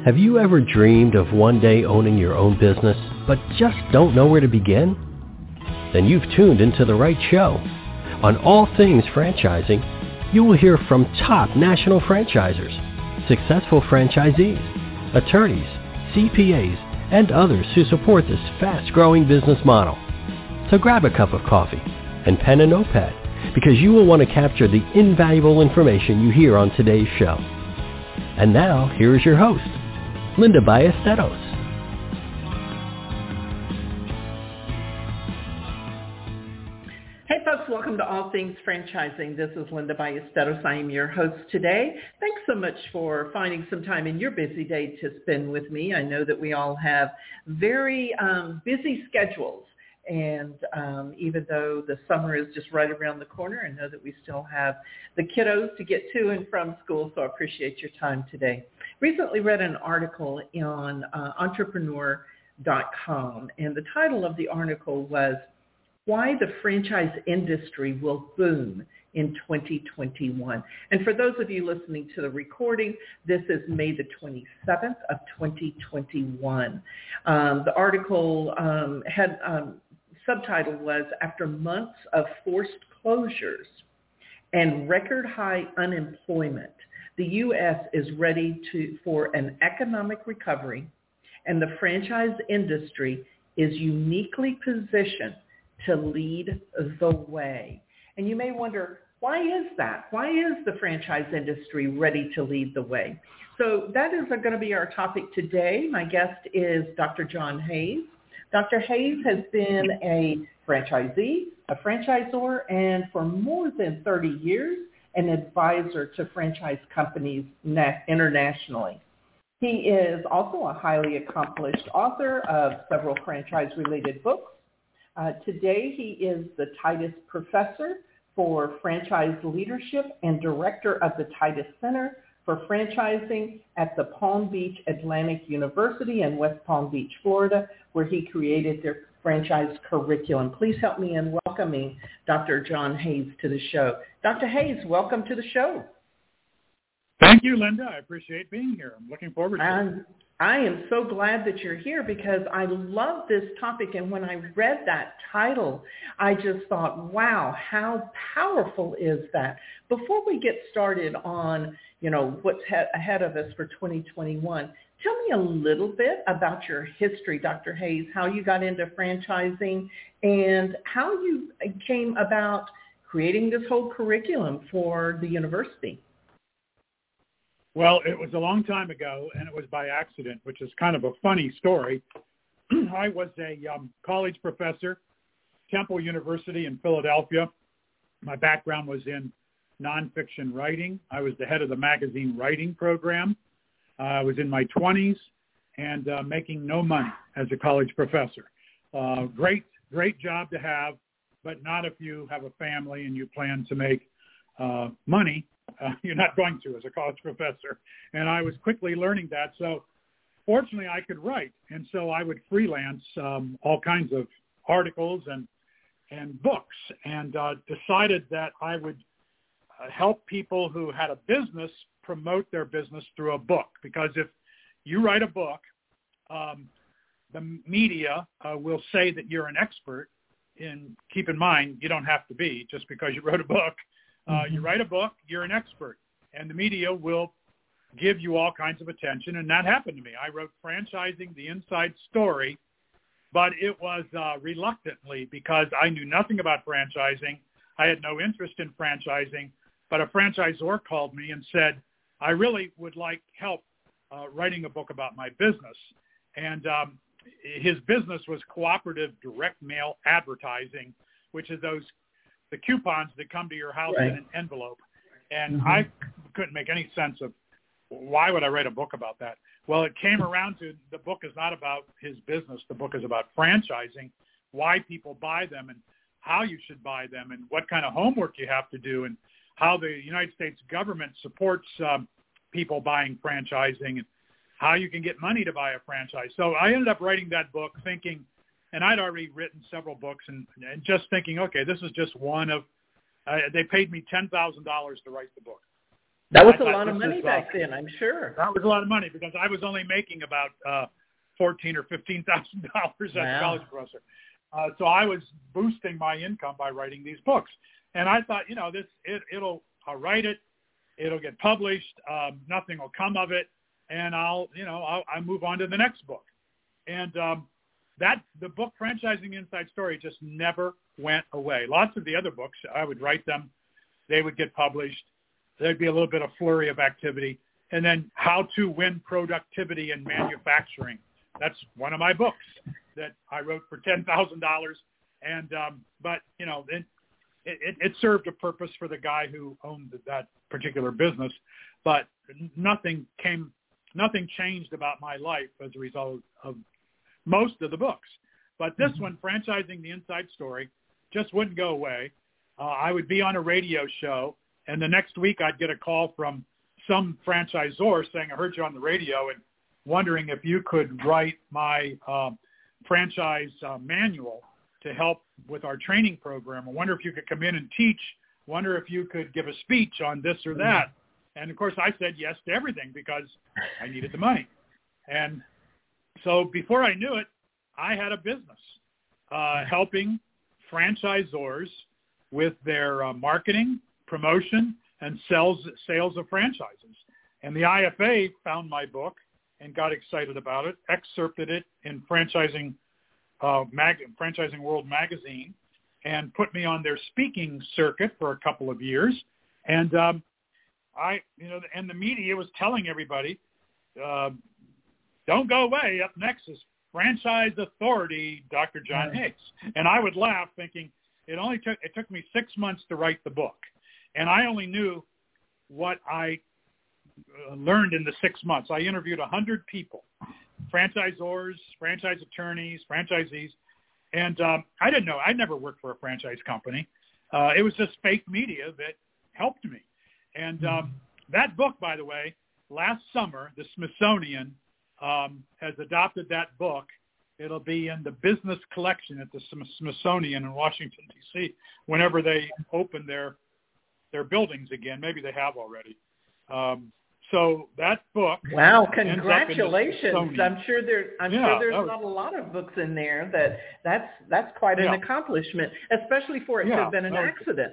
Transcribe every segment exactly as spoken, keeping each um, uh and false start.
Have you ever dreamed of one day owning your own business, but just don't know where to begin? Then you've tuned into the right show. On All Things Franchising, you will hear from top national franchisors, successful franchisees, attorneys, C P As, and others who support this fast-growing business model. So grab a cup of coffee and pen and notepad, because you will want to capture the invaluable information you hear on today's show. And now, here is your host, Linda Ballesteros. Hey folks, welcome to All Things Franchising. This is Linda Ballesteros. I am your host today. Thanks so much for finding some time in your busy day to spend with me. I know that we all have very um, busy schedules. And um, even though the summer is just right around the corner, I know that we still have the kiddos to get to and from school, so I appreciate your time today. Recently read an article on uh, entrepreneur dot com, and the title of the article was, Why the Franchise Industry Will Boom in twenty twenty-one. And for those of you listening to the recording, this is May the twenty-seventh of twenty twenty-one. Um, the article um, had... Um, subtitle was, After Months of Forced Closures and Record High Unemployment, the U S is ready to for an economic recovery, and the franchise industry is uniquely positioned to lead the way. And you may wonder, why is that? Why is the franchise industry ready to lead the way? So that is going to be our topic today. My guest is Doctor John Hayes. Doctor Hayes has been a franchisee, a franchisor, and for more than thirty years, an advisor to franchise companies internationally. He is also a highly accomplished author of several franchise-related books. Uh, today, he is the Titus Professor for Franchise Leadership and Director of the Titus Center for Franchising at the Palm Beach Atlantic University in West Palm Beach, Florida, where he created their franchise curriculum. Please help me in welcoming Doctor John Hayes to the show. Doctor Hayes, welcome to the show. Thank you, Linda. I appreciate being here. I'm looking forward to and it. I am so glad that you're here because I love this topic. And when I read that title, I just thought, wow, how powerful is that? Before we get started on, you know, what's he- ahead of us for twenty twenty-one, tell me a little bit about your history, Doctor Hayes, how you got into franchising and how you came about creating this whole curriculum for the university. Well, it was a long time ago, and it was by accident, which is kind of a funny story. I was a um, college professor, Temple University in Philadelphia. My background was in nonfiction writing. I was the head of the magazine writing program. Uh, I was in my twenties and uh, making no money as a college professor. Uh, great, great job to have, but not if you have a family and you plan to make uh, money. Uh, you're not going to as a college professor. And I was quickly learning that. So fortunately, I could write. And so I would freelance um, all kinds of articles and, and books, and uh, decided that I would uh, help people who had a business promote their business through a book. Because if you write a book, um, the media uh, will say that you're an expert. And keep in mind, you don't have to be just because you wrote a book. Uh, you write a book, you're an expert, and the media will give you all kinds of attention, and that happened to me. I wrote Franchising, the Inside Story, but it was uh, reluctantly because I knew nothing about franchising. I had no interest in franchising, but a franchisor called me and said, I really would like help uh, writing a book about my business. And um, his business was cooperative direct mail advertising, which is those the coupons that come to your house right. in an envelope. And mm-hmm. I couldn't make any sense of why would I write a book about that? Well, it came around to the book is not about his business. The book is about franchising, why people buy them and how you should buy them and what kind of homework you have to do and how the United States government supports um, people buying franchising and how you can get money to buy a franchise. So I ended up writing that book thinking, and I'd already written several books and, and just thinking, okay, this is just one of, uh, they paid me ten thousand dollars to write the book. That was a lot of money back then, I'm sure. That was a lot of money because I was only making about uh, fourteen or fifteen thousand dollars as a college professor. Uh, so I was boosting my income by writing these books, and I thought, you know, this it, it'll I'll write it, it'll get published, um, nothing will come of it, and I'll you know I'll, I'll move on to the next book, and um, that the book Franchising the Inside Story just never went away. Lots of the other books, I would write them, they would get published. There'd be a little bit of flurry of activity. And then How to Win Productivity in Manufacturing. That's one of my books that I wrote for ten thousand dollars. And, um, but, you know, it, it, it served a purpose for the guy who owned that particular business. But nothing came, nothing changed about my life as a result of most of the books. But this one, Franchising the Inside Story, just wouldn't go away. Uh, I would be on a radio show, and the next week I'd get a call from some franchisor saying, I heard you on the radio and wondering if you could write my um, franchise uh, manual to help with our training program. I wonder if you could come in and teach. Wonder if you could give a speech on this or that. And, of course, I said yes to everything because I needed the money. And so before I knew it, I had a business uh, helping franchisors with their uh, marketing, promotion, and sales sales of franchises. And the I F A found my book and got excited about it, excerpted it in Franchising uh, mag- Franchising World magazine, and put me on their speaking circuit for a couple of years. And um, I, you know, and the media was telling everybody, uh, "Don't go away. Up next is Franchise Authority, Doctor John Higgs." And I would laugh, thinking it only took it took me six months to write the book. And I only knew what I learned in the six months. I interviewed one hundred people, franchisors, franchise attorneys, franchisees, and um, I didn't know. I never worked for a franchise company. Uh, it was just fake media that helped me. And um, that book, by the way, last summer, the Smithsonian um, has adopted that book. It'll be in the business collection at the Smithsonian in Washington, D C, whenever they open their their buildings again. Maybe they have already. Um, so that book. Wow! Congratulations! I'm sure there. I'm yeah, sure there's was, not a lot of books in there that that's that's quite an yeah. accomplishment, especially for it yeah, to have been an was, accident.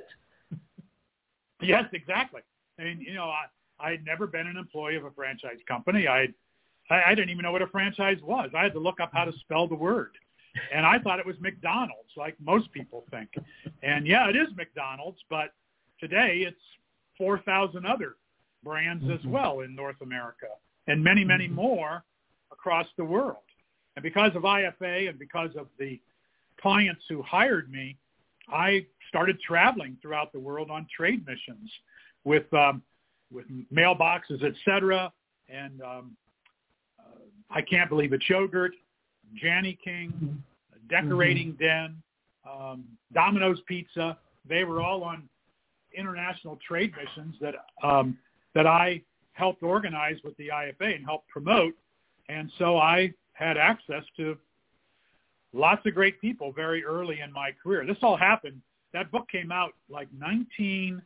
Yes, exactly. I mean, you know, I I had never been an employee of a franchise company. I I, I didn't even know what a franchise was. I had to look up how to spell the word. And I thought it was McDonald's, like most people think. And, yeah, it is McDonald's, but today it's four thousand other brands as well in North America and many, many more across the world. And because of I F A and because of the clients who hired me, I started traveling throughout the world on trade missions with um, with mailboxes, et cetera, and um, uh, I Can't Believe It's Yogurt, Janny King, Decorating mm-hmm. Den, um, Domino's Pizza. They were all on international trade missions that um, that I helped organize with the I F A and helped promote. And so I had access to lots of great people very early in my career. This all happened. That book came out like nineteen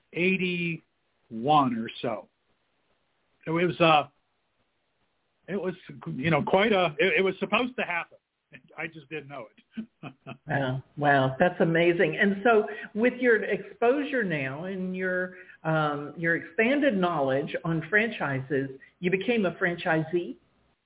eighty-one or so. It was, uh, it was, you know, quite a. It, it was supposed to happen. I just didn't know it. Wow, wow, that's amazing. And so, with your exposure now and your um, your expanded knowledge on franchises, you became a franchisee.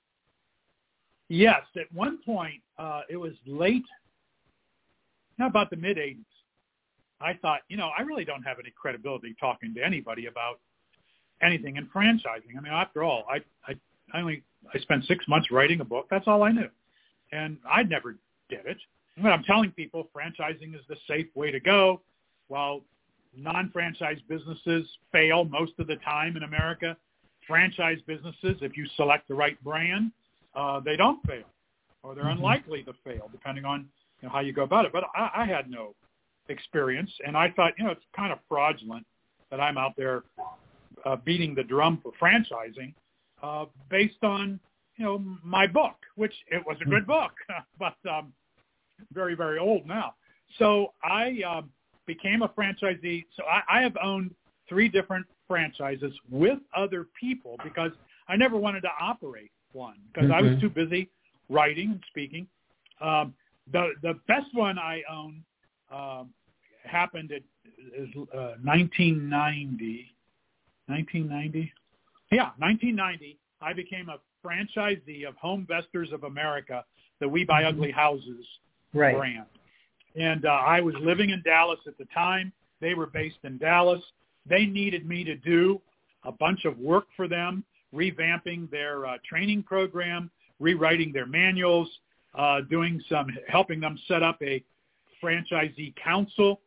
Yes, at one point, uh, it was late, not about the mid-eighties. I thought, you know, I really don't have any credibility talking to anybody about anything in franchising. I mean, after all, I, I, I only I spent six months writing a book. That's all I knew, and I never did it. But I'm telling people franchising is the safe way to go. While non-franchise businesses fail most of the time in America, franchise businesses, if you select the right brand, uh, they don't fail, or they're mm-hmm. unlikely to fail, depending on you know, how you go about it. But I, I had no experience, and I thought, you know, it's kind of fraudulent that I'm out there uh, beating the drum for franchising uh, based on, you know, my book, which it was a good book, but um, very, very old now. So I um, became a franchisee. So I, I have owned three different franchises with other people because I never wanted to operate one because mm-hmm. I was too busy writing and speaking. Um, the the best one I own um, happened at uh, nineteen ninety. nineteen ninety? Yeah, nineteen ninety. I became a franchisee of Homevestors of America, the We Buy mm-hmm. Ugly Houses right. brand. And uh, I was living in Dallas at the time. They were based in Dallas. They needed me to do a bunch of work for them, revamping their uh, training program, rewriting their manuals, uh, doing some, helping them set up a franchisee council.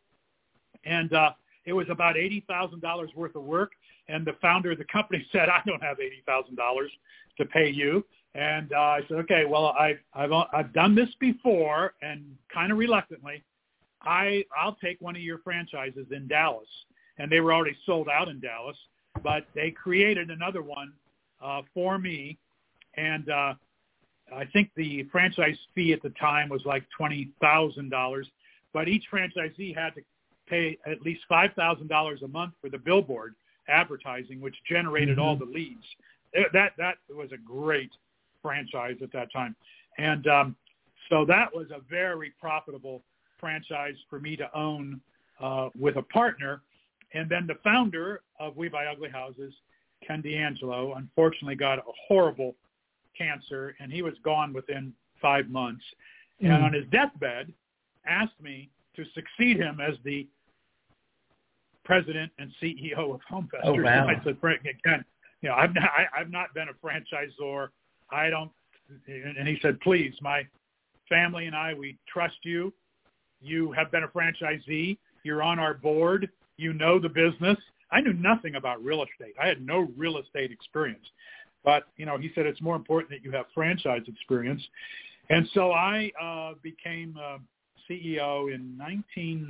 And uh, it was about eighty thousand dollars worth of work. And the founder of the company said, I don't have eighty thousand dollars to pay you. And uh, I said, okay, well, I've, I've, I've done this before, and kind of reluctantly, I, I'll take one of your franchises in Dallas. And they were already sold out in Dallas, but they created another one uh, for me. And uh, I think the franchise fee at the time was like twenty thousand dollars, but each franchisee had to pay at least five thousand dollars a month for the billboard advertising, which generated mm-hmm. all the leads. It, that that was a great franchise at that time. And um, so that was a very profitable franchise for me to own uh, with a partner. And then the founder of We Buy Ugly Houses, Ken D'Angelo, unfortunately got a horrible cancer, and he was gone within five months. Mm. And on his deathbed, asked me to succeed him as the president and C E O of Homevestors. Oh, wow. I said, Ken, you know, I've not, I, I've not been a franchisor. I don't, and he said, please, my family and I, we trust you. You have been a franchisee. You're on our board. You know the business. I knew nothing about real estate. I had no real estate experience. But, you know, he said it's more important that you have franchise experience. And so I uh, became uh, C E O in nineteen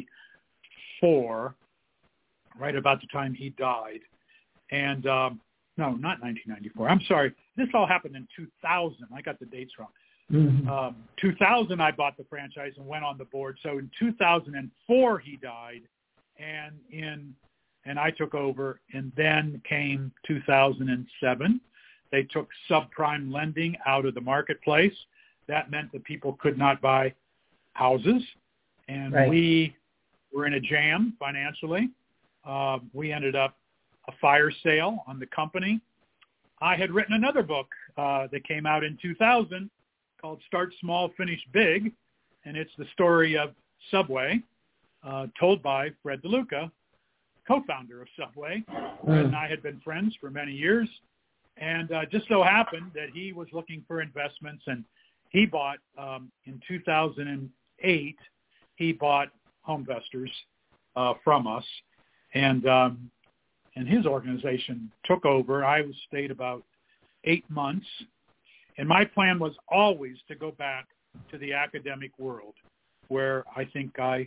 ninety-four, right about the time he died. And, um, no, not nineteen ninety-four. I'm sorry. This all happened in two thousand. I got the dates wrong. Mm-hmm. Um, two thousand, I bought the franchise and went on the board. So in two thousand four, he died. And in and I took over, and then came two thousand seven. They took subprime lending out of the marketplace. That meant that people could not buy houses, and right. we were in a jam financially. Uh, we ended up a fire sale on the company. I had written another book uh, that came out in two thousand called Start Small, Finish Big, and it's the story of Subway, uh, told by Fred DeLuca, co-founder of Subway. Mm. Fred and I had been friends for many years, and uh, just so happened that he was looking for investments, and he bought, um, in two thousand eight, he bought Homevestors uh, from us, and um, and his organization took over. I stayed about eight months, and my plan was always to go back to the academic world, where I think I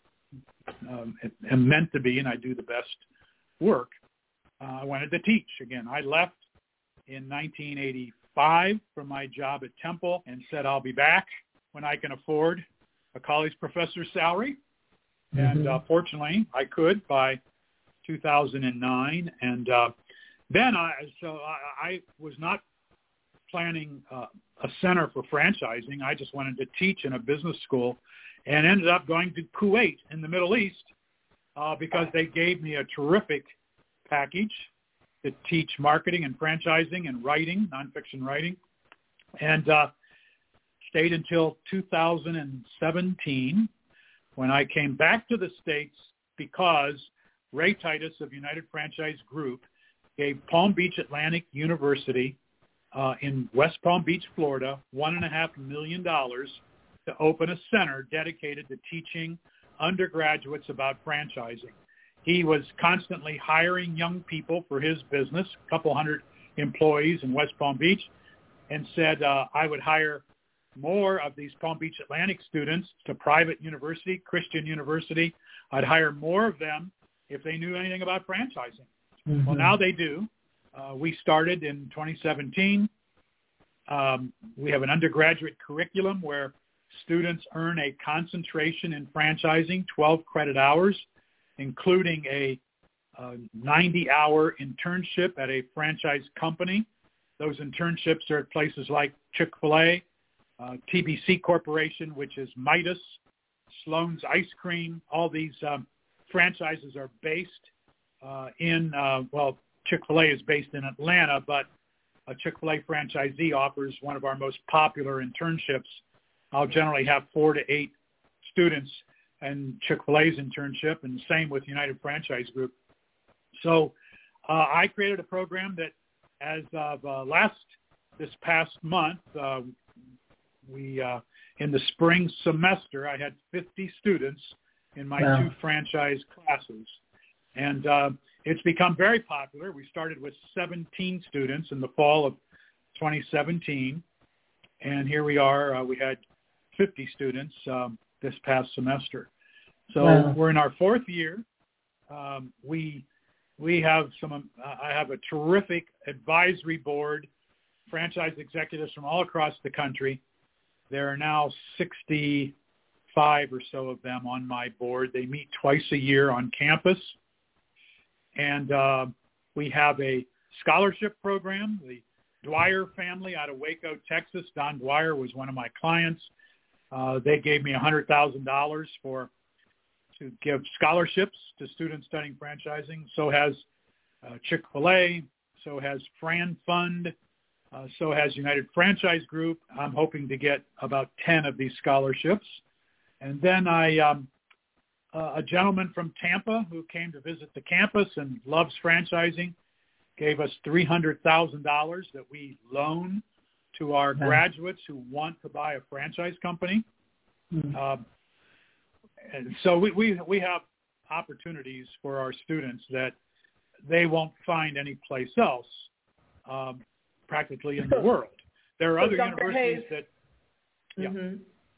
um, am meant to be, and I do the best work. Uh, I wanted to teach again. I left in nineteen eighty-five from my job at Temple and said I'll be back when I can afford a college professor's salary. Mm-hmm. And uh, fortunately, I could by two thousand nine. And uh, then I, so I, I was not planning uh, a center for franchising. I just wanted to teach in a business school, and ended up going to Kuwait in the Middle East uh, because they gave me a terrific package to teach marketing and franchising and writing, nonfiction writing, and uh, stayed until two thousand seventeen when I came back to the States because Ray Titus of United Franchise Group gave Palm Beach Atlantic University uh, in West Palm Beach, Florida, one and a half million dollars to open a center dedicated to teaching undergraduates about franchising. He was constantly hiring young people for his business, a couple hundred employees in West Palm Beach, and said uh, I would hire more of these Palm Beach Atlantic students to private university, Christian University. I'd hire more of them if they knew anything about franchising. Mm-hmm. Well, now they do. Uh, we started in twenty seventeen. Um, we have an undergraduate curriculum where students earn a concentration in franchising, twelve credit hours, including a a ninety-hour internship at a franchise company. Those internships are at places like Chick-fil-A, uh, T B C Corporation, which is Midas, Sloan's Ice Cream. All these um, franchises are based uh, in, uh, well, Chick-fil-A is based in Atlanta, but a Chick-fil-A franchisee offers one of our most popular internships. I'll generally have four to eight students in Chick-fil-A's internship, and the same with United Franchise Group. So uh, I created a program that as of uh, last, this past month, uh, we uh, in the spring semester, I had fifty students in my wow. two franchise classes. And uh, it's become very popular. We started with seventeen students in the fall of twenty seventeen. And here we are. Uh, we had fifty students um, this past semester. So wow. we're in our fourth year. Um, we we have some. Um, I have a terrific advisory board, franchise executives from all across the country. There are now sixty-five or so of them on my board. They meet twice a year on campus. And uh, we have a scholarship program. The Dwyer family out of Waco, Texas, Don Dwyer was one of my clients. Uh, they gave me one hundred thousand dollars for to give scholarships to students studying franchising. So has uh, Chick-fil-A. So has Fran Fund. Uh, so has United Franchise Group. I'm hoping to get about ten of these scholarships. And then I, um, uh, a gentleman from Tampa who came to visit the campus and loves franchising gave us three hundred thousand dollars that we loan to our wow. graduates who want to buy a franchise company. Mm-hmm. Uh, and so we, we, we have opportunities for our students that they won't find anyplace else. Um, practically in the world. There are so other Doctor universities Hayes, that, yeah. Mm-hmm.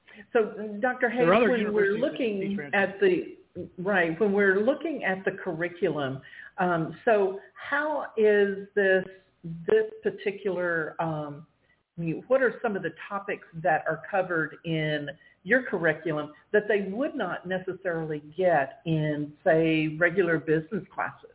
So Doctor Hayes, when we're looking at the, right, when we're looking at the curriculum, um, so how is this, this particular, um, what are some of the topics that are covered in your curriculum that they would not necessarily get in, say, regular business classes?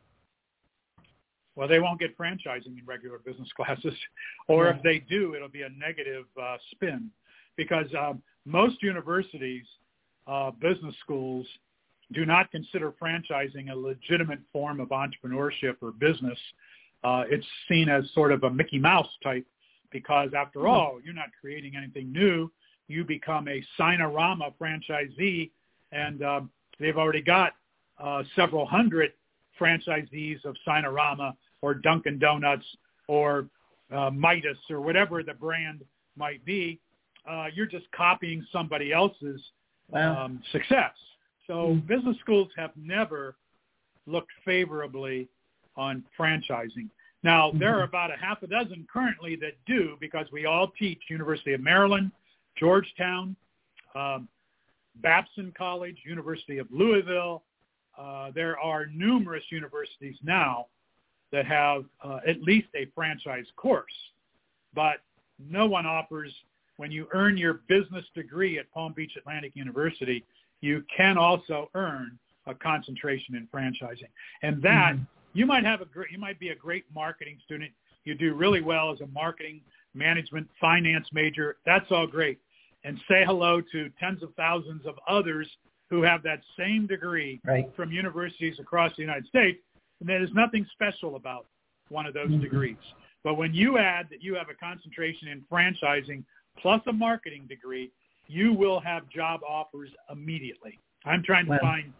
Well, they won't get franchising in regular business classes, or yeah. if they do, it'll be a negative uh, spin, because um, most universities, uh, business schools, do not consider franchising a legitimate form of entrepreneurship or business. Uh, it's seen as sort of a Mickey Mouse type, because after mm-hmm. all, you're not creating anything new. You become a Sinorama franchisee, and uh, they've already got uh, several hundred franchisees of Sinorama or Dunkin' Donuts or uh, Midas or whatever the brand might be. Uh, you're just copying somebody else's wow. um, success. So mm. business schools have never looked favorably on franchising. Now, mm-hmm. there are about a half a dozen currently that do, because we all teach University of Maryland, Georgetown, um, Babson College, University of Louisville. Uh, there are numerous universities now that have uh, at least a franchise course, but no one offers, when you earn your business degree at Palm Beach Atlantic University, you can also earn a concentration in franchising. And that, mm-hmm. you might have a great, you might be a great marketing student. You do really well as a marketing, management, finance major. That's all great. And say hello to tens of thousands of others who have that same degree right. from universities across the United States, and there's nothing special about one of those mm-hmm. degrees. But when you add that you have a concentration in franchising plus a marketing degree, you will have job offers immediately. I'm trying to wow. find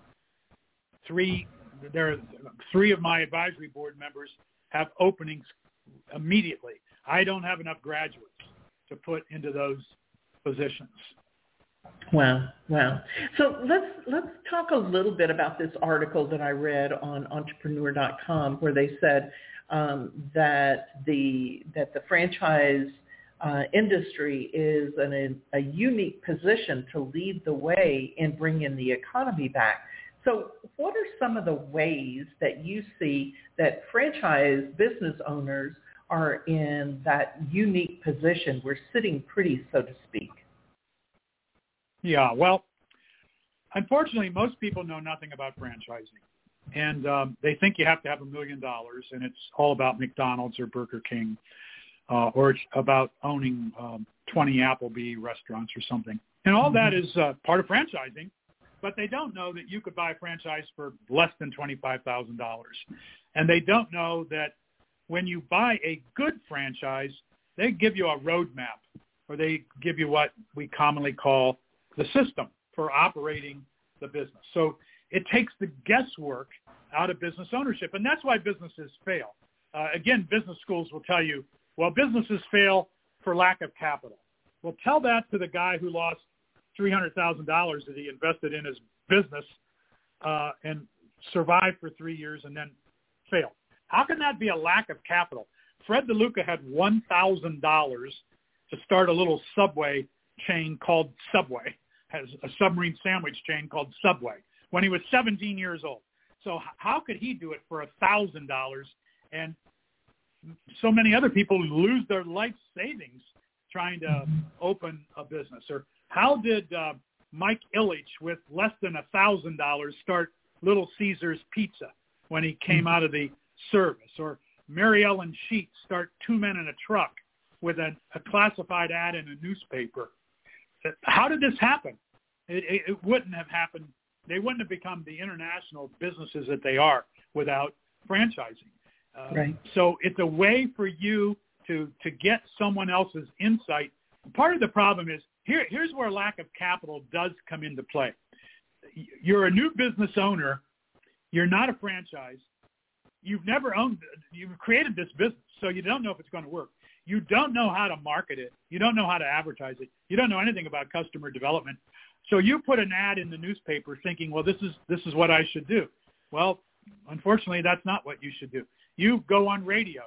three, there are three of my advisory board members have openings immediately. I don't have enough graduates to put into those positions. Wow, wow. So let's let's talk a little bit about this article that I read on entrepreneur dot com, where they said um, that the that the franchise uh, industry is in a, a unique position to lead the way in bringing the economy back. So what are some of the ways that you see that franchise business owners are in that unique position? We're sitting pretty, so to speak. Yeah, well, unfortunately, most people know nothing about franchising. and um, they think you have to have a million dollars, and it's all about McDonald's or Burger King, uh, or it's about owning um, twenty Applebee restaurants or something. And all that is uh, part of franchising, but they don't know that you could buy a franchise for less than twenty-five thousand dollars. And they don't know that when you buy a good franchise, they give you a roadmap, or they give you what we commonly call the system for operating the business. So it takes the guesswork out of business ownership, and that's why businesses fail. Uh, again, business schools will tell you, well, businesses fail for lack of capital. Well, tell that to the guy who lost three hundred thousand dollars that he invested in his business uh, and survived for three years and then failed. How can that be a lack of capital? Fred DeLuca had one thousand dollars to start a little Subway chain called Subway, has a submarine sandwich chain called Subway, when he was seventeen years old. So how could he do it for one thousand dollars? And so many other people lose their life savings trying to open a business. Or how did uh, Mike Ilitch, with less than one thousand dollars, start Little Caesars Pizza when he came out of the service? Or Mary Ellen Sheets start Two Men in a Truck with a, a classified ad in a newspaper? How did this happen? It, it, it wouldn't have happened. They wouldn't have become the international businesses that they are without franchising. Uh, right. So it's a way for you to, to get someone else's insight. Part of the problem is, here, here's where lack of capital does come into play. You're a new business owner. You're not a franchise. You've never owned, you've created this business, so you don't know if it's going to work. You don't know how to market it. You don't know how to advertise it. You don't know anything about customer development. So you put an ad in the newspaper thinking, well, this is this is what I should do. Well, unfortunately, that's not what you should do. You go on radio.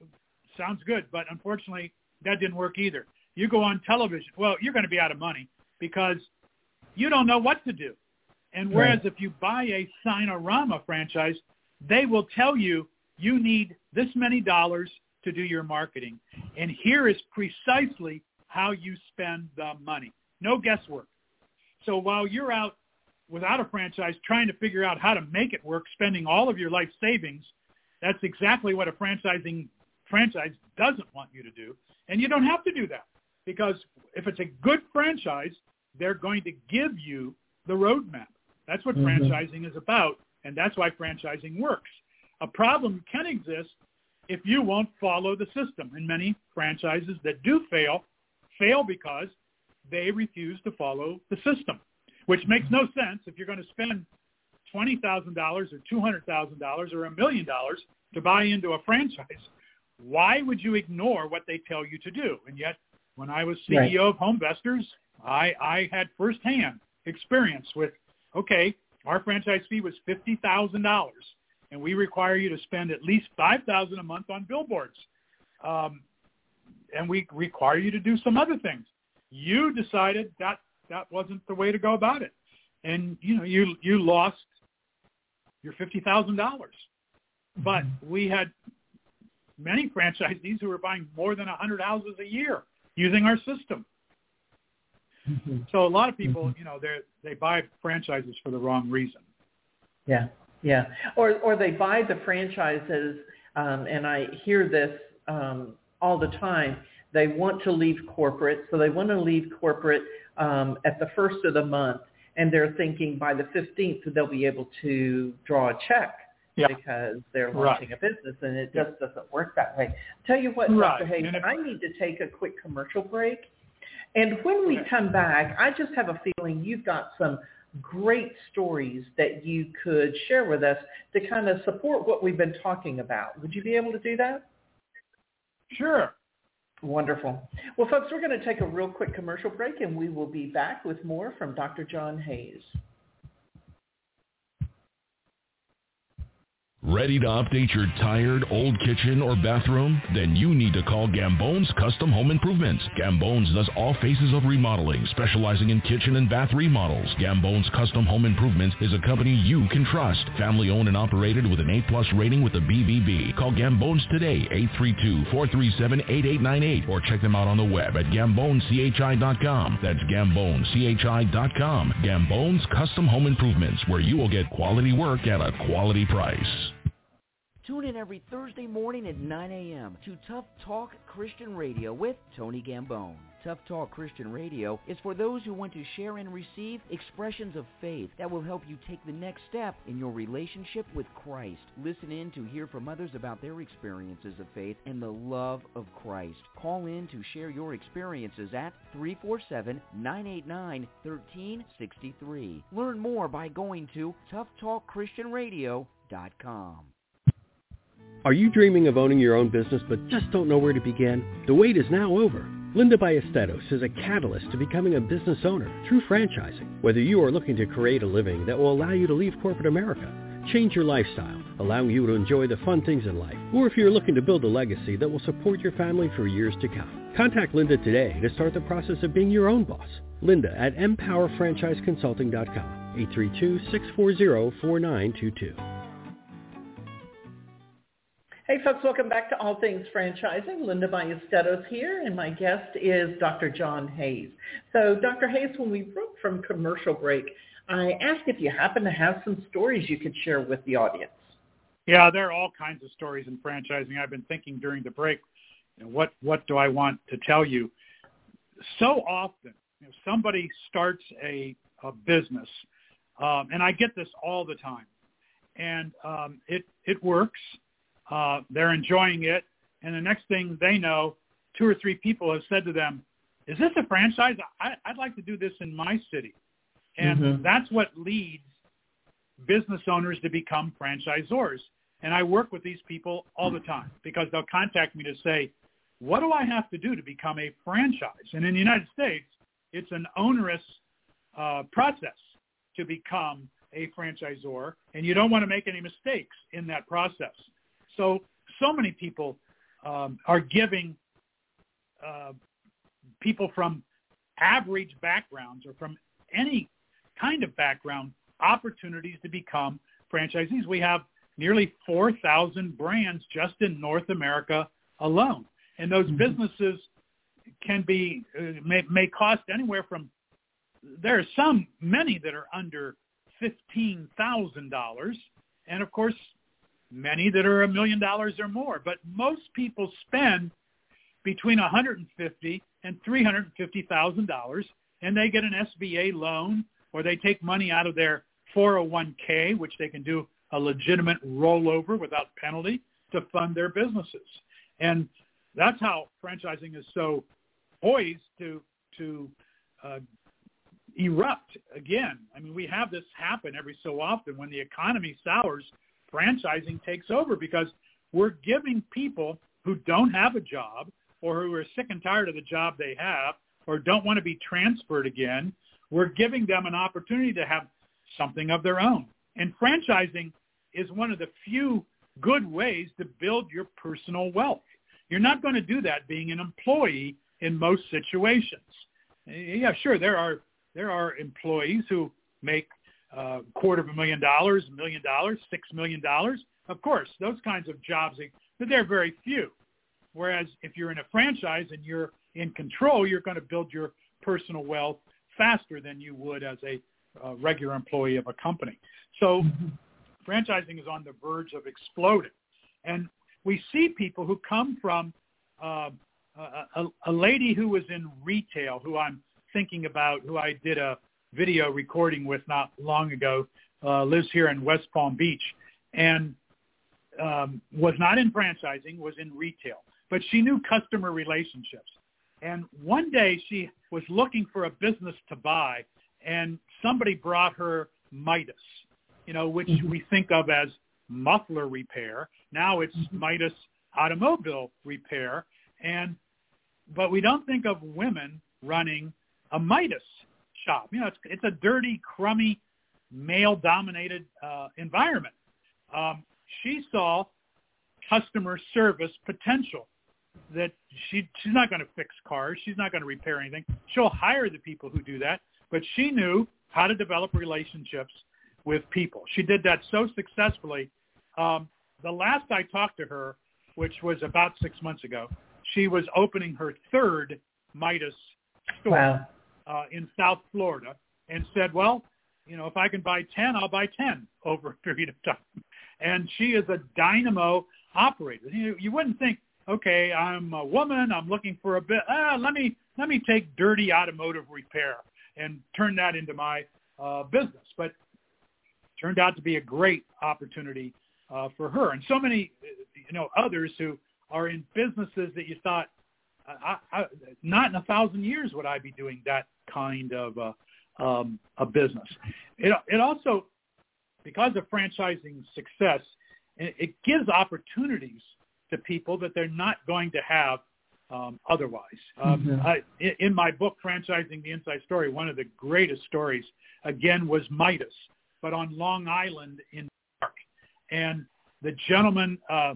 Sounds good, but unfortunately, that didn't work either. You go on television. Well, you're going to be out of money because you don't know what to do. And whereas right. if you buy a Signorama franchise, they will tell you you need this many dollars to do your marketing. And here is precisely how you spend the money. No guesswork. So while you're out without a franchise trying to figure out how to make it work, spending all of your life savings, that's exactly what a franchising franchise doesn't want you to do. And you don't have to do that, because if it's a good franchise, they're going to give you the roadmap. That's what mm-hmm. franchising is about, and that's why franchising works. A problem can exist if you won't follow the system. And many franchises that do fail, fail because they refuse to follow the system, which makes no sense if you're going to spend twenty thousand dollars or two hundred thousand dollars or a million dollars to buy into a franchise. Why would you ignore what they tell you to do? And yet, when I was C E O right. of HomeVestors, I, I had firsthand experience with, okay, our franchise fee was fifty thousand dollars, and we require you to spend at least five thousand dollars a month on billboards. Um, and we require you to do some other things. You decided that that wasn't the way to go about it. And, you know, you you lost your fifty thousand dollars. But we had many franchisees who were buying more than one hundred houses a year using our system. Mm-hmm. So a lot of people, mm-hmm. you know, they they buy franchises for the wrong reason. Yeah, yeah. Or or they buy the franchises, um, and I hear this um, all the time. They want to leave corporate, so they want to leave corporate um, at the first of the month, and they're thinking by the fifteenth they'll be able to draw a check yeah. because they're launching right. a business, and it just yeah. doesn't work that way. Tell you what, right. Doctor Hayes, if, I need to take a quick commercial break, and when we okay. come back, I just have a feeling you've got some great stories that you could share with us to kind of support what we've been talking about. Would you be able to do that? Sure. Wonderful. Well, folks, we're going to take a real quick commercial break, and we will be back with more from Doctor John Hayes. Ready to update your tired old kitchen or bathroom? Then you need to call Gambone's Custom Home Improvements. Gambone's does all phases of remodeling, specializing in kitchen and bath remodels. Gambone's Custom Home Improvements is a company you can trust. Family owned and operated with an A plus rating with the B B B. Call Gambone's today, eight three two, four three seven, eight eight nine eight, or check them out on the web at gambone c h i dot com. That's gambone c h i dot com. Gambone's Custom Home Improvements, where you will get quality work at a quality price. Tune in every Thursday morning at nine a.m. to Tough Talk Christian Radio with Tony Gambone. Tough Talk Christian Radio is for those who want to share and receive expressions of faith that will help you take the next step in your relationship with Christ. Listen in to hear from others about their experiences of faith and the love of Christ. Call in to share your experiences at three four seven, nine eight nine, one three six three. Learn more by going to tough talk christian radio dot com. Are you dreaming of owning your own business but just don't know where to begin? The wait is now over. Linda Ballesteros is a catalyst to becoming a business owner through franchising. Whether you are looking to create a living that will allow you to leave corporate America, change your lifestyle, allowing you to enjoy the fun things in life, or if you're looking to build a legacy that will support your family for years to come. Contact Linda today to start the process of being your own boss. Linda at empower franchise consulting dot com, eight three two, six four zero, four nine two two. Hey, folks, welcome back to All Things Franchising. Linda Ballesteros here, and my guest is Doctor John Hayes. So, Doctor Hayes, when we broke from commercial break, I asked if you happen to have some stories you could share with the audience. Yeah, there are all kinds of stories in franchising. I've been thinking during the break, you know, what, what do I want to tell you? So often, you know, somebody starts a, a business, um, and I get this all the time, and um, it, it works. Uh, they're enjoying it, and the next thing they know, two or three people have said to them, is this a franchise? I, I'd like to do this in my city. And mm-hmm. that's what leads business owners to become franchisors. And I work with these people all the time because they'll contact me to say, what do I have to do to become a franchise? And in the United States, it's an onerous uh, process to become a franchisor, and you don't want to make any mistakes in that process. So, so many people um, are giving uh, people from average backgrounds or from any kind of background opportunities to become franchisees. We have nearly four thousand brands just in North America alone. And those mm-hmm. businesses can be, uh, may, may cost anywhere from, there are some, many that are under fifteen thousand dollars. And of course, many that are a million dollars or more, but most people spend between one hundred fifty thousand dollars and three hundred fifty thousand dollars, and they get an S B A loan, or they take money out of their four oh one k, which they can do a legitimate rollover without penalty to fund their businesses. And that's how franchising is so poised to to uh, erupt again. I mean, we have this happen every so often. When the economy sours, franchising takes over because we're giving people who don't have a job or who are sick and tired of the job they have or don't want to be transferred again, we're giving them an opportunity to have something of their own. And franchising is one of the few good ways to build your personal wealth. You're not going to do that being an employee in most situations. Yeah, sure, there are there are employees who make Uh, quarter of a million dollars, a million dollars, six million dollars. Of course, those kinds of jobs, but they're very few. Whereas if you're in a franchise and you're in control, you're going to build your personal wealth faster than you would as a uh, regular employee of a company. So mm-hmm. franchising is on the verge of exploding. And we see people who come from uh, a, a lady who was in retail, who I'm thinking about, who I did a video recording with not long ago, uh, lives here in West Palm Beach, and um, was not in franchising, was in retail. But she knew customer relationships. And one day she was looking for a business to buy, and somebody brought her Midas, you know, which mm-hmm. we think of as muffler repair. Now it's mm-hmm. Midas automobile repair. And but we don't think of women running a Midas shop. You know, it's, it's a dirty, crummy, male-dominated uh, environment. Um, she saw customer service potential, that she she's not going to fix cars. She's not going to repair anything. She'll hire the people who do that. But she knew how to develop relationships with people. She did that so successfully. Um, the last I talked to her, which was about six months ago, she was opening her third Midas store wow. uh, in South Florida, and said, well, you know, if I can buy ten, I'll buy ten over a period of time. And she is a dynamo operator. You, you wouldn't think, okay, I'm a woman, I'm looking for a bit, ah, let me let me take dirty automotive repair and turn that into my uh, business. But it turned out to be a great opportunity uh, for her. And so many, you know, others who are in businesses that you thought, I, I, not in a thousand years would I be doing that kind of uh, um, a business. It, it also, because of franchising success, it, it gives opportunities to people that they're not going to have um, otherwise. Um, mm-hmm. I, in my book, Franchising the Inside Story, one of the greatest stories, again, was Midas, but on Long Island in New York. And the gentleman uh,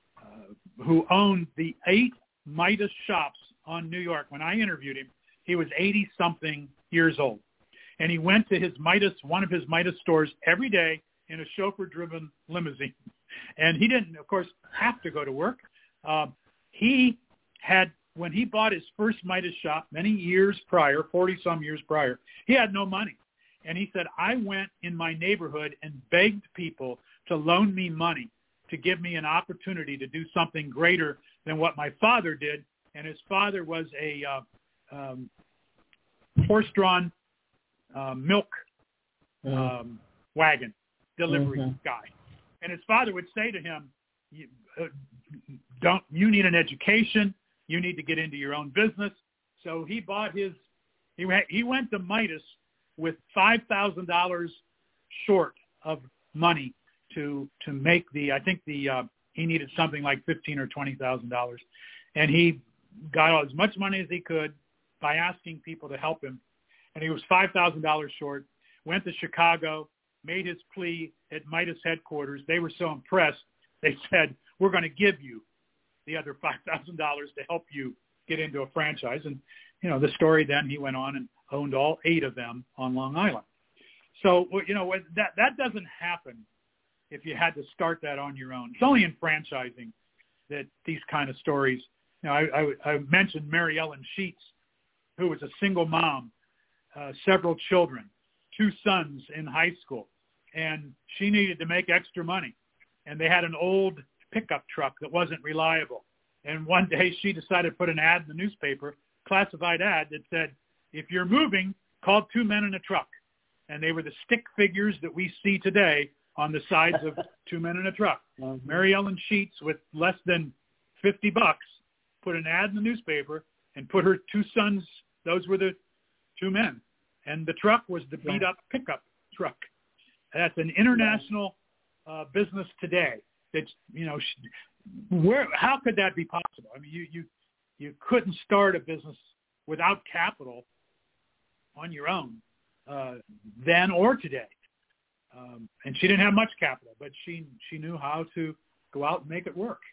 uh, who owned the eight Midas shops on New York, when I interviewed him, he was eighty-something years old. And he went to his Midas, one of his Midas stores every day in a chauffeur-driven limousine. And he didn't, of course, have to go to work. Um, he had, when he bought his first Midas shop many years prior, forty-some years prior, he had no money. And he said, I went in my neighborhood and begged people to loan me money to give me an opportunity to do something greater than what my father did. And his father was a uh, um, horse-drawn uh, milk um, mm-hmm. wagon delivery mm-hmm. guy. And his father would say to him, you, uh, "Don't you need an education? You need to get into your own business." So he bought his. He went, he went to Midas with five thousand dollars short of money to to make the. I think the uh, he needed something like fifteen or twenty thousand dollars, and he got as much money as he could by asking people to help him. And he was five thousand dollars short. Went to Chicago, made his plea at Midas headquarters. They were so impressed, they said, we're going to give you the other five thousand dollars to help you get into a franchise. And, you know, the story then, he went on and owned all eight of them on Long Island. So, you know, that that doesn't happen if you had to start that on your own. It's only in franchising that these kind of stories, you know, I, I, I mentioned Mary Ellen Sheets, who was a single mom, uh, several children, two sons in high school. And she needed to make extra money. And they had an old pickup truck that wasn't reliable. And one day she decided to put an ad in the newspaper, classified ad that said, if you're moving, call two men in a truck. And they were the stick figures that we see today on the sides of two men in a truck. Mm-hmm. Mary Ellen Sheets, with less than fifty bucks, put an ad in the newspaper and put her two sons, those were the two men. And the truck was the beat-up pickup truck. That's an international uh, business today. That's, you know, where, how could that be possible? I mean, you, you, you couldn't start a business without capital on your own uh, then or today. Um, and she didn't have much capital, but she, she knew how to go out and make it work.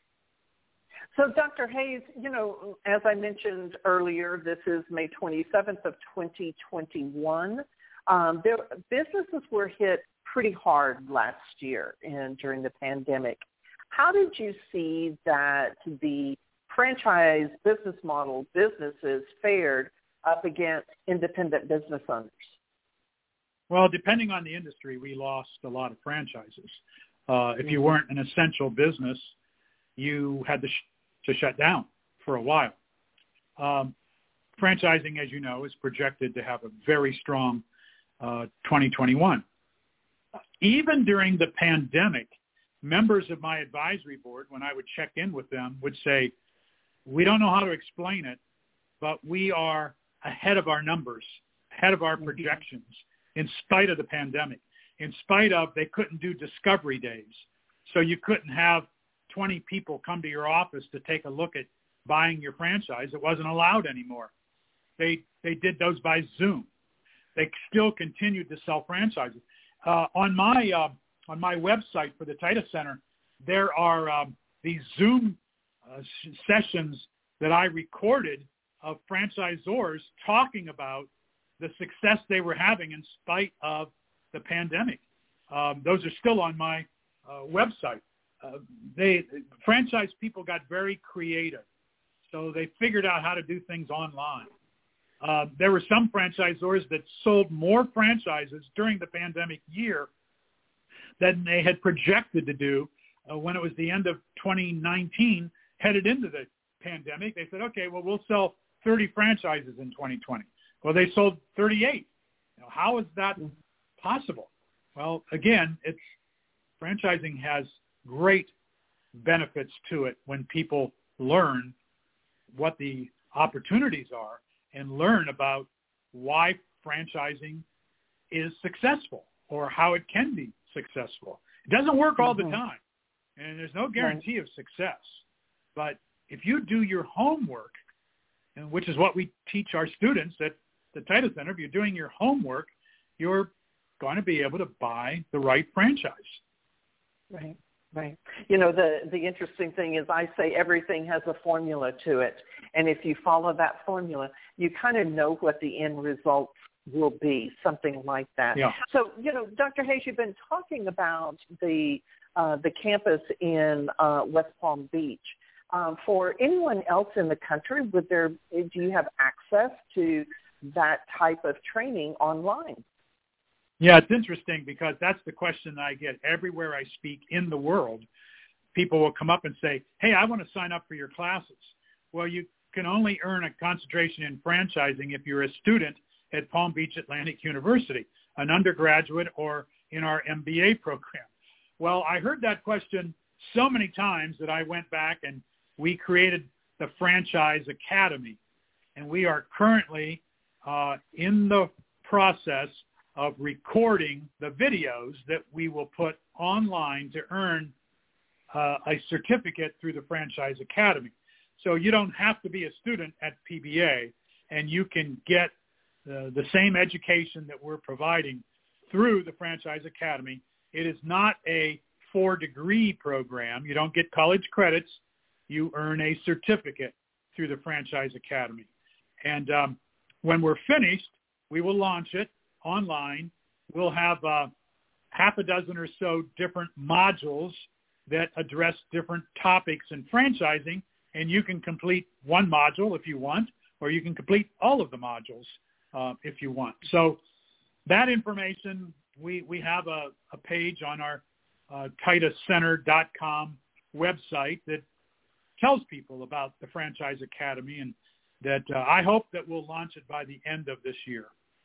So, Doctor Hayes, you know, as I mentioned earlier, this is May twenty-seventh of twenty twenty-one. Um, there, businesses were hit pretty hard last year and during the pandemic. How did you see that the franchise business model businesses fared up against independent business owners? Well, depending on the industry, we lost a lot of franchises. Uh, if you weren't an essential business, you had to, sh- to shut down for a while. Um, franchising, as you know, is projected to have a very strong uh, twenty twenty-one. Even during the pandemic, members of my advisory board, when I would check in with them, would say, we don't know how to explain it, but we are ahead of our numbers, ahead of our projections, in spite of the pandemic, in spite of they couldn't do discovery days. So you couldn't have twenty people come to your office to take a look at buying your franchise. It wasn't allowed anymore. They they did those by Zoom. They still continued to sell franchises. Uh, on my uh, on my website for the Titus Center, there are um, these Zoom uh, sessions that I recorded of franchisors talking about the success they were having in spite of the pandemic. Um, those are still on my uh, website. Uh, they franchise people got very creative, so they figured out how to do things online. Uh, there were some franchisors that sold more franchises during the pandemic year than they had projected to do uh, when it was the end of twenty nineteen, headed into the pandemic. They said, okay, well, we'll sell thirty franchises in twenty twenty. Well, they sold thirty-eight. You know, how is that possible? Well, again, it's franchising has great benefits to it when people learn what the opportunities are and learn about why franchising is successful or how it can be successful. It doesn't work all the time, and there's no guarantee of success. But if you do your homework, and which is what we teach our students at the Titus Center, if you're doing your homework, you're going to be able to buy the right franchise. Right, right. You know, the, the interesting thing is I say everything has a formula to it. And if you follow that formula, you kind of know what the end results will be, something like that. Yeah. So, you know, Doctor Hayes, you've been talking about the uh, the campus in uh, West Palm Beach. Um, for anyone else in the country, would there do you have access to that type of training online? Yeah, it's interesting because that's the question I get everywhere I speak in the world. People will come up and say, hey, I want to sign up for your classes. Well, you can only earn a concentration in franchising if you're a student at Palm Beach Atlantic University, an undergraduate, or in our M B A program. Well, I heard that question so many times that I went back and we created the Franchise Academy. And we are currently uh, in the process of recording the videos that we will put online to earn uh, a certificate through the Franchise Academy. So you don't have to be a student at P B A, and you can get uh, the same education that we're providing through the Franchise Academy. It is not a four-degree program. You don't get college credits. You earn a certificate through the Franchise Academy. And um, when we're finished, we will launch it online. We'll have uh, half a dozen or so different modules that address different topics in franchising, and you can complete one module if you want, or you can complete all of the modules uh, if you want. So that information, we, we have a, a page on our uh, titus center dot com website that tells people about the Franchise Academy, and that uh, I hope that we'll launch it by the end of this year.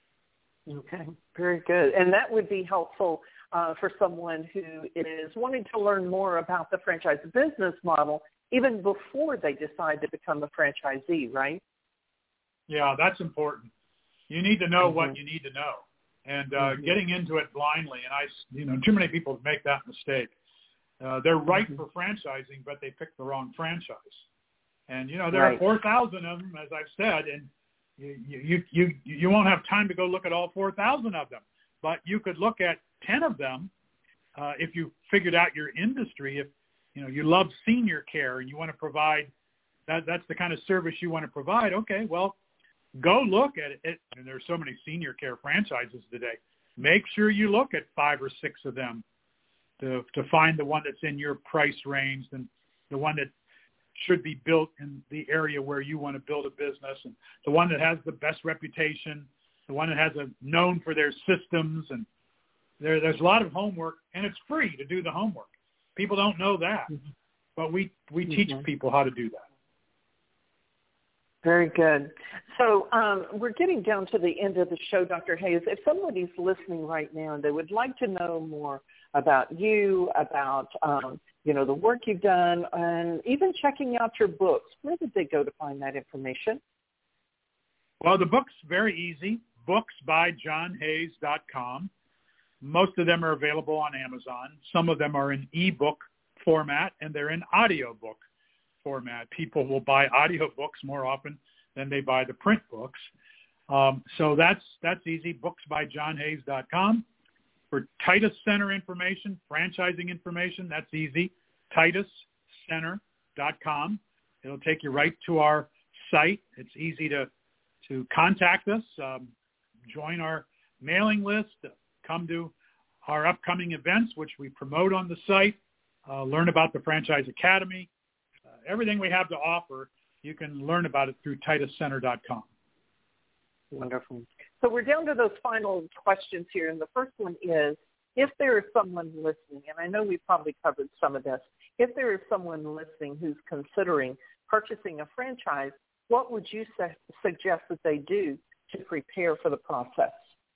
Okay, very good. And that would be helpful uh, for someone who is wanting to learn more about the franchise business model even before they decide to become a franchisee, right? Yeah, that's important. You need to know mm-hmm. what you need to know. And uh, mm-hmm. getting into it blindly, and I, you know, too many people make that mistake. Uh, they're right mm-hmm. for franchising, but they picked the wrong franchise. And, you know, there right. are four thousand of them, as I've said, and you, you, you, you won't have time to go look at all four thousand of them. But you could look at ten of them uh, if you figured out your industry. If, you know, you love senior care and you want to provide, that, that's the kind of service you want to provide. Okay, well, go look at it. And there's so many senior care franchises today. Make sure you look at five or six of them to, to find the one that's in your price range and the one that should be built in the area where you want to build a business, and the one that has the best reputation, the one that has a known for their systems. And there, there's a lot of homework, and it's free to do the homework. People don't know that, mm-hmm. but we, we mm-hmm. teach people how to do that. Very good. So um, we're getting down to the end of the show, Doctor Hayes. If somebody's listening right now and they would like to know more about you, about, um, you know, the work you've done, and even checking out your books, where did they go to find that information? Well, the book's very easy, books by john hayes dot com. Most of them are available on Amazon. Some of them are in ebook format, and they're in audiobook format. People will buy audiobooks more often than they buy the print books. Um, so that's that's easy, books by john hayes dot com. For Titus Center information, franchising information, that's easy, titus center dot com. It'll take you right to our site. It's easy to, to contact us, um, join our mailing list, come to our upcoming events, which we promote on the site, uh, learn about the Franchise Academy. Uh, everything we have to offer, you can learn about it through titus center dot com. Wonderful. So we're down to those final questions here, and the first one is, if there is someone listening, and I know we've probably covered some of this, if there is someone listening who's considering purchasing a franchise, what would you su- suggest that they do to prepare for the process?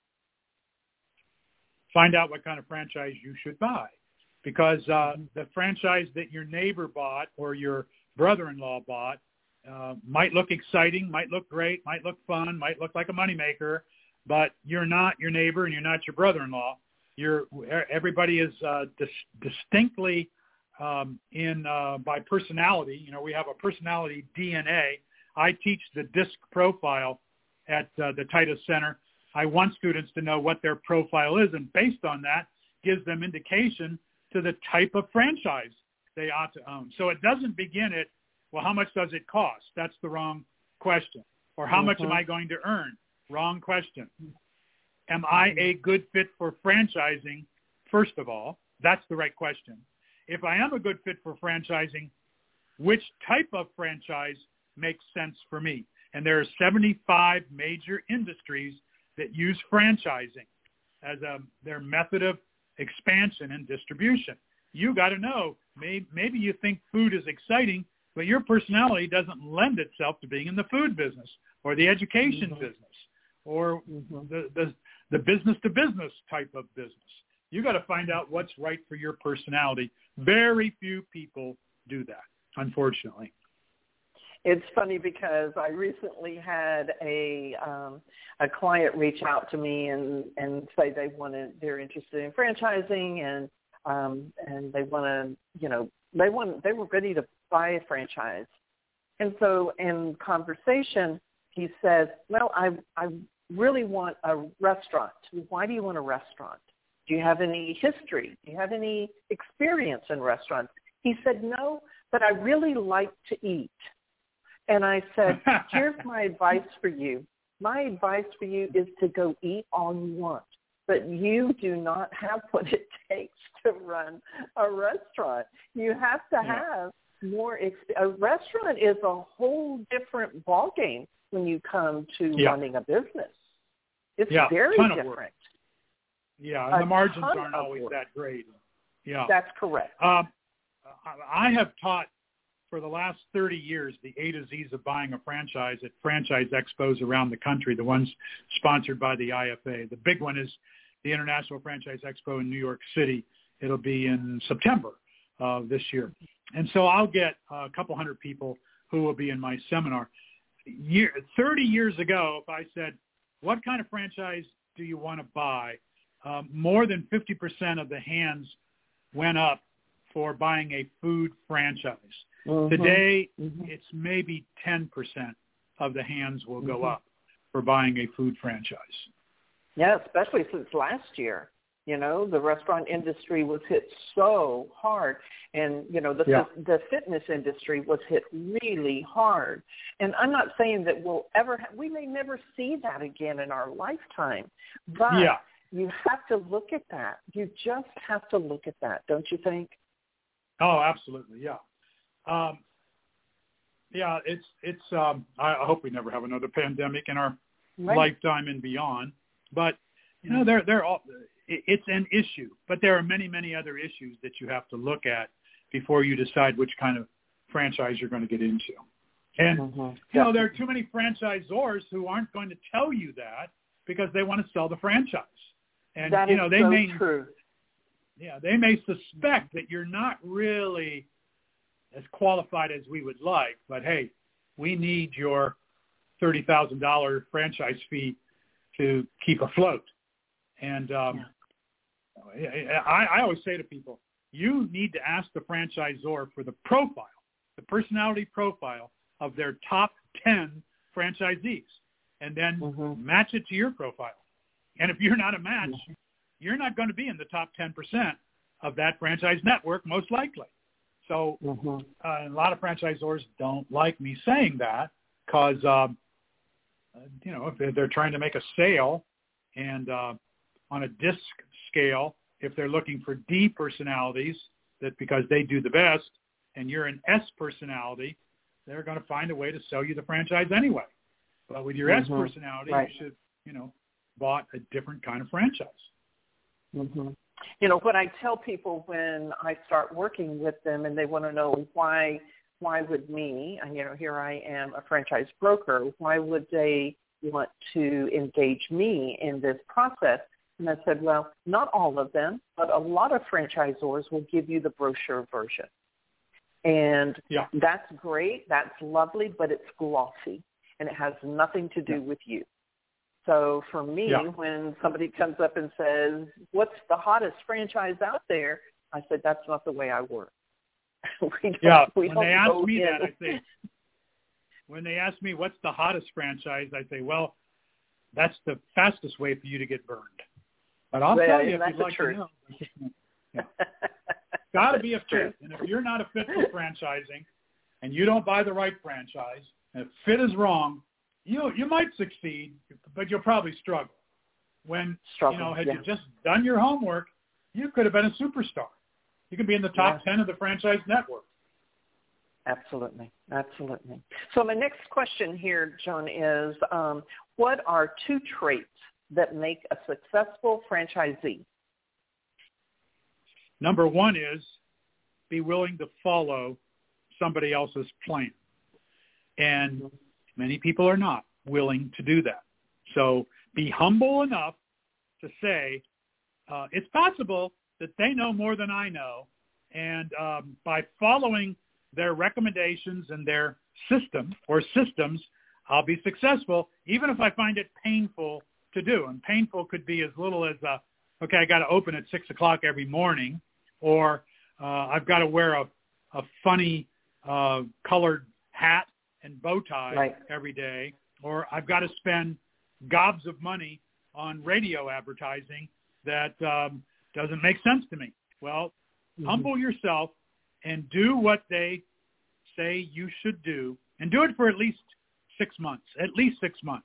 Find out what kind of franchise you should buy, because uh, the franchise that your neighbor bought or your brother-in-law bought uh, might look exciting, might look great, might look fun, might look like a moneymaker, but you're not your neighbor and you're not your brother-in-law. You're, everybody is uh, dis- distinctly um, in uh, by personality. You know, we have a personality D N A. I teach the DISC profile at uh, the Titus Center. I want students to know what their profile is, and based on that, gives them indication to the type of franchise they ought to own. So it doesn't begin at, well, how much does it cost? That's the wrong question. Or how mm-hmm. much am I going to earn? Wrong question. Am I a good fit for franchising? First of all, that's the right question. If I am a good fit for franchising, which type of franchise makes sense for me? And there are seventy-five major industries that use franchising as a, their method of expansion and distribution. You got to know, maybe, maybe you think food is exciting, but your personality doesn't lend itself to being in the food business or the education mm-hmm. business or mm-hmm. the, the the business-to-business type of business. You got to find out what's right for your personality. Very few people do that, unfortunately. It's funny because I recently had a um, a client reach out to me and, and say they wanted they're interested in franchising and um, and they want to you know they want they were ready to buy a franchise, and so in conversation he said, well, I I really want a restaurant. Why do you want a restaurant? Do you have any history? Do you have any experience in restaurants? He said, no, but I really like to eat. And I said, here's my advice for you. My advice for you is to go eat all you want, but you do not have what it takes to run a restaurant. You have to yeah. have more exp- a restaurant is a whole different ballgame when you come to yeah. running a business. It's yeah, very ton of different. Work. Yeah, and a the margins aren't of always work. that great. Yeah, that's correct. Um, I have taught for the last thirty years the A to Z's of buying a franchise at franchise expos around the country, the ones sponsored by the I F A. The big one is the International Franchise Expo in New York City. It'll be in September of this year. And so I'll get a couple hundred people who will be in my seminar. Year, thirty years ago, if I said, what kind of franchise do you want to buy? Um, more than fifty percent of the hands went up for buying a food franchise. Mm-hmm. Today, mm-hmm. it's maybe ten percent of the hands will go mm-hmm. up for buying a food franchise. Yeah, especially since last year. You know, the restaurant industry was hit so hard, and, you know, the yeah. the fitness industry was hit really hard. And I'm not saying that we'll ever ha- – we may never see that again in our lifetime, but yeah. you have to look at that. You just have to look at that, don't you think? Oh, absolutely, yeah. Um, yeah, it's it's. Um, I, I hope we never have another pandemic in our right. lifetime and beyond. But you know, they're they're all. It, it's an issue, but there are many many other issues that you have to look at before you decide which kind of franchise you're going to get into. And mm-hmm. you know, there are too many franchisors who aren't going to tell you that because they want to sell the franchise. And that you know, is they so may true. Yeah, they may suspect that you're not really as qualified as we would like, but hey, we need your thirty thousand dollars franchise fee to keep afloat. And um, yeah. I, I always say to people, you need to ask the franchisor for the profile, the personality profile of their top ten franchisees, and then mm-hmm. match it to your profile. And if you're not a match, mm-hmm. you're not going to be in the top ten percent of that franchise network, most likely. So mm-hmm. uh, a lot of franchisors don't like me saying that because, um, uh, you know, if they're, they're trying to make a sale and uh, on a disc scale, if they're looking for D personalities, that because they do the best and you're an S personality, they're going to find a way to sell you the franchise anyway. But with your mm-hmm. S personality, right. you should, you know, bought a different kind of franchise. Mm-hmm. You know, what I tell people when I start working with them and they want to know why, why would me, and, you know, here I am a franchise broker, why would they want to engage me in this process? And I said, well, not all of them, but a lot of franchisors will give you the brochure version. And yeah. that's great, that's lovely, but it's glossy, and it has nothing to do yeah. with you. So for me, yeah. when somebody comes up and says, what's the hottest franchise out there? I said, that's not the way I work. we don't, yeah, we when don't they ask me in. that, I say, when they ask me what's the hottest franchise, I say, well, that's the fastest way for you to get burned. But I'll well, tell you if you'd like truth. to know. Yeah. Got to be a fit. And if you're not a fit for franchising and you don't buy the right franchise, and if fit is wrong, you you might succeed, but you'll probably struggle. When, struggle, you know, had yeah. you just done your homework, you could have been a superstar. You could be in the top yeah. ten of the franchise network. Absolutely. Absolutely. So my next question here, John, is um, what are two traits that make a successful franchisee? Number one is be willing to follow somebody else's plan. And many people are not willing to do that. So be humble enough to say, uh, it's possible that they know more than I know. And um, by following their recommendations and their system or systems, I'll be successful, even if I find it painful to do. And painful could be as little as, uh, okay, I got to open at six o'clock every morning, or uh, I've got to wear a, a funny uh, colored hat and bow tie right. every day, or I've got to spend gobs of money on radio advertising that um, doesn't make sense to me. Well, mm-hmm. humble yourself and do what they say you should do, and do it for at least six months, at least six months.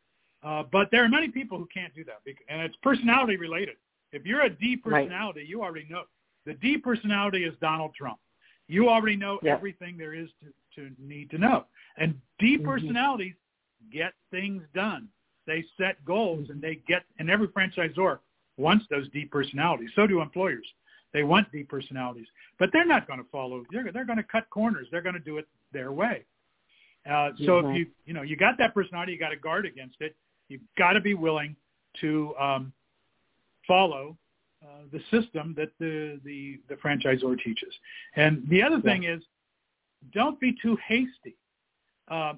Uh, but there are many people who can't do that, and it's personality related. If you're a D personality, right. you already know. The D personality is Donald Trump. You already know yeah. everything there is to, to need to know. And D mm-hmm. personalities get things done. They set goals, and they get, and every franchisor wants those D personalities. So do employers. They want D personalities, but they're not going to follow. They're, they're going to cut corners. They're going to do it their way. Uh, so mm-hmm. if you, you know, you got that personality, you got to guard against it. You've got to be willing to um, follow uh, the system that the, the, the franchisor teaches. And the other thing yeah. is, don't be too hasty. Uh,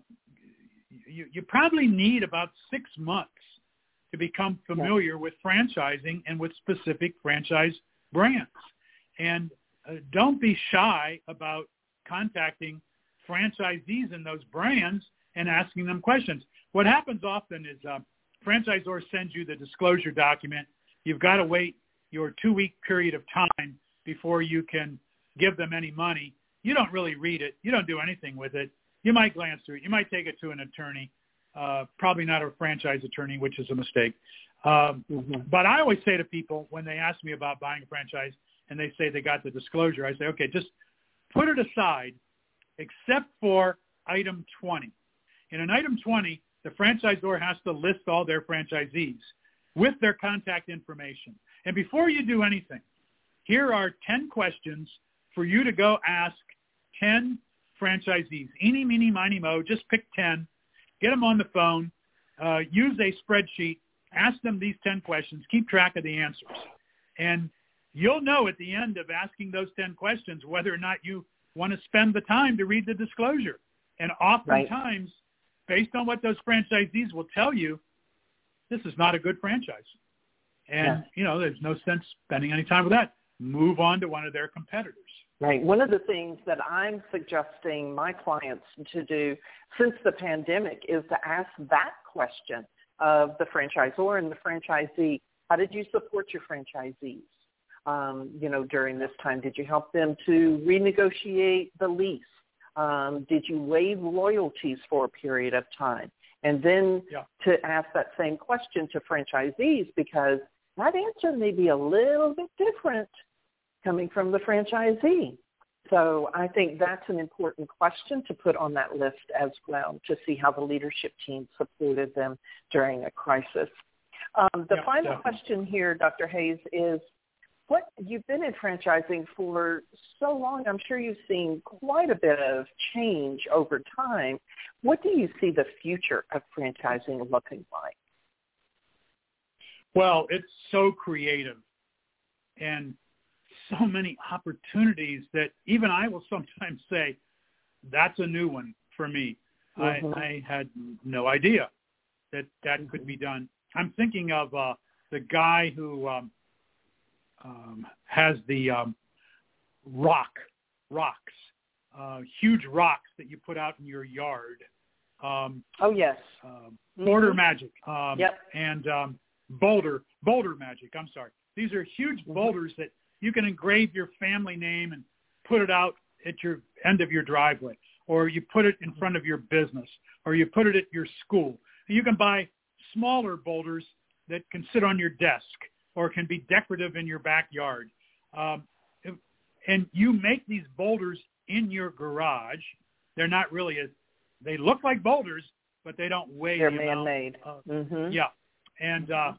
you, you probably need about six months to become familiar yeah. with franchising and with specific franchise brands. And uh, don't be shy about contacting franchisees in those brands and asking them questions. What happens often is uh, franchisor sends you the disclosure document. You've got to wait your two-week period of time before you can give them any money. You don't really read it. You don't do anything with it. You might glance through it. You might take it to an attorney, uh, probably not a franchise attorney, which is a mistake. Um, mm-hmm. But I always say to people when they ask me about buying a franchise and they say they got the disclosure, I say, okay, just put it aside except for item twenty. In an item twenty, the franchisor has to list all their franchisees with their contact information. And before you do anything, here are ten questions for you to go ask ten franchisees. Eeny, meeny, miny, mo, just pick ten, get them on the phone, uh, use a spreadsheet, ask them these ten questions, keep track of the answers. And you'll know at the end of asking those ten questions whether or not you want to spend the time to read the disclosure. And oftentimes, right. based on what those franchisees will tell you, this is not a good franchise. And, yeah. you know, there's no sense spending any time with that. Move on to one of their competitors. Right. One of the things that I'm suggesting my clients to do since the pandemic is to ask that question of the franchisor and the franchisee. How did you support your franchisees? um, you know, during this time? Did you help them to renegotiate the lease? Um, did you waive royalties for a period of time? And then yeah. to ask that same question to franchisees, because that answer may be a little bit different coming from the franchisee. So I think that's an important question to put on that list as well, to see how the leadership team supported them during a crisis. Um, the yeah, final definitely. question here, Doctor Hayes, is what you've been in franchising for so long. I'm sure you've seen quite a bit of change over time. What do you see the future of franchising looking like? Well, it's so creative and so many opportunities that even I will sometimes say, that's a new one for me. Mm-hmm. I, I had no idea that that could be done. I'm thinking of uh, the guy who um, um, has the um, rock, rocks, uh, huge rocks that you put out in your yard. Um, oh, yes. Uh, Border mm-hmm. Magic. Um, yep. And um, Boulder, Boulder Magic, I'm sorry. These are huge mm-hmm. boulders that you can engrave your family name and put it out at your end of your driveway, or you put it in front of your business, or you put it at your school. You can buy smaller boulders that can sit on your desk or can be decorative in your backyard. Um, and you make these boulders in your garage. They're not really, a, they look like boulders, but they don't weigh. They're the man-made. amount. Uh, mm-hmm. Yeah. And uh,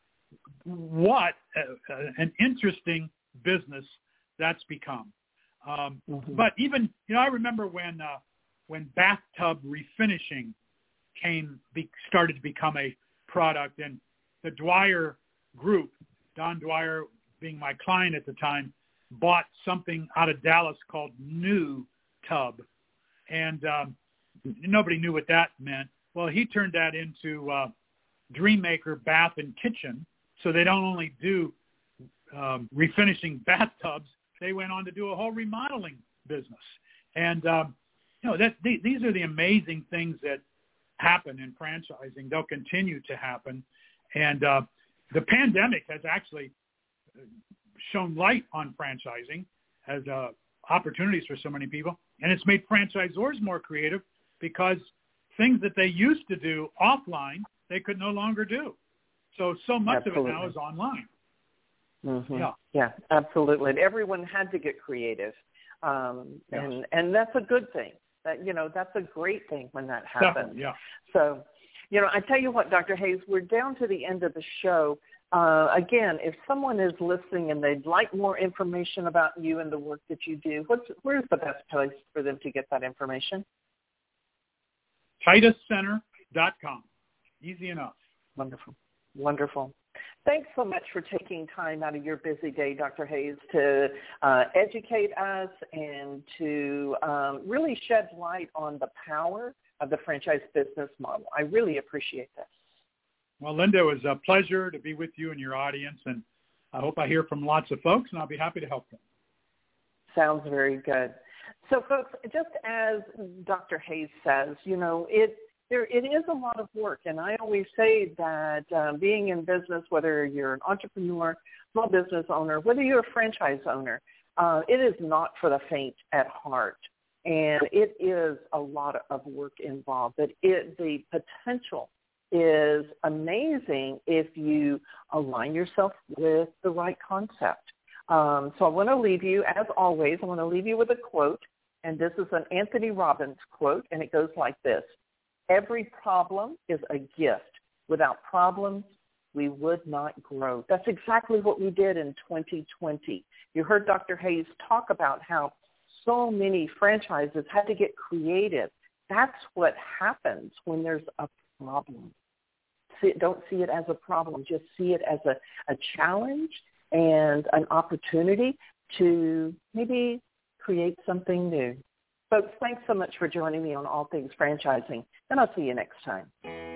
what uh, uh, an interesting business that's become. Um, mm-hmm. But even, you know, I remember when uh, when bathtub refinishing came, be, started to become a product, and the Dwyer Group, Don Dwyer being my client at the time, bought something out of Dallas called New Tub, and um, nobody knew what that meant. Well, he turned that into uh, Dreammaker Bath and Kitchen, so they don't only do um, refinishing bathtubs, they went on to do a whole remodeling business. And, um, you know, that th- these are the amazing things that happen in franchising. They'll continue to happen. And uh, the pandemic has actually shown light on franchising as uh, opportunities for so many people. And it's made franchisors more creative because things that they used to do offline, they could no longer do. So, so much Absolutely. of it now is online. Mm-hmm. Yeah. Yeah, absolutely. And everyone had to get creative. Um, yes. and, and that's a good thing. That, you know, that's a great thing when that happens. Definitely, yeah. So, you know, I tell you what, Doctor Hayes, we're down to the end of the show. Uh, again, if someone is listening and they'd like more information about you and the work that you do, what's, where's the best place for them to get that information? Titus Center dot com. Easy enough. Wonderful. Wonderful. Thanks so much for taking time out of your busy day, Doctor Hayes, to uh, educate us and to um, really shed light on the power of the franchise business model. I really appreciate this. Well, Linda, it was a pleasure to be with you and your audience, and I hope I hear from lots of folks, and I'll be happy to help them. Sounds very good. So, folks, just as Doctor Hayes says, you know, it There, it is a lot of work, and I always say that um, being in business, whether you're an entrepreneur, small business owner, whether you're a franchise owner, uh, it is not for the faint at heart, and it is a lot of work involved. But it, the potential is amazing if you align yourself with the right concept. Um, so I want to leave you, as always, I want to leave you with a quote, and this is an Anthony Robbins quote, and it goes like this. Every problem is a gift. Without problems, we would not grow. That's exactly what we did in twenty twenty. You heard Doctor Hayes talk about how so many franchises had to get creative. That's what happens when there's a problem. See, don't see it as a problem. Just see it as a, a challenge and an opportunity to maybe create something new. Folks, thanks so much for joining me on All Things Franchising, and I'll see you next time.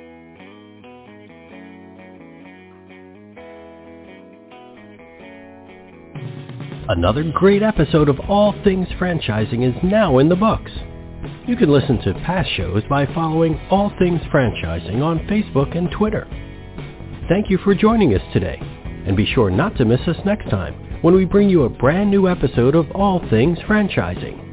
Another great episode of All Things Franchising is now in the books. You can listen to past shows by following All Things Franchising on Facebook and Twitter. Thank you for joining us today, and be sure not to miss us next time when we bring you a brand new episode of All Things Franchising.